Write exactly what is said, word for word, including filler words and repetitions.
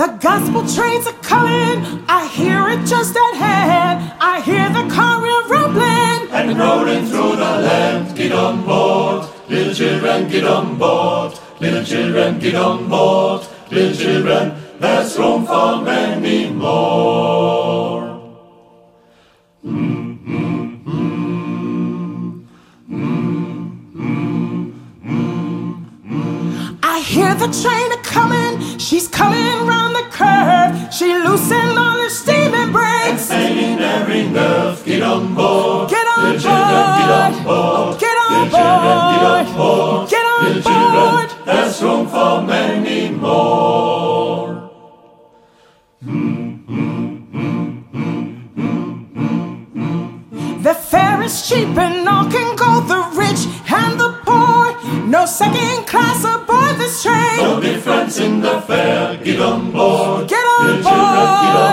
The gospel trains are coming, I hear it just at hand. I hear the car rumbling and rolling through the land. Get on board, little children, get on board. Little children, get on board. Little children, there's room for many more. Mm, mm, mm, mm, mm, mm, mm. I hear the train a coming, she's coming round the curve. She loosened all her steaming brakes and saying every nerve, get on board. Get on Little children, get on board. board. Get on Little children, get on board. board. Get on Little board. children, there's room for many more. Mm, mm, mm, mm, mm, mm, mm. The fare is cheap and all can go, the rich and the poor. No second class aboard this train. No difference in the fare, get on board. Get on Little children, get board.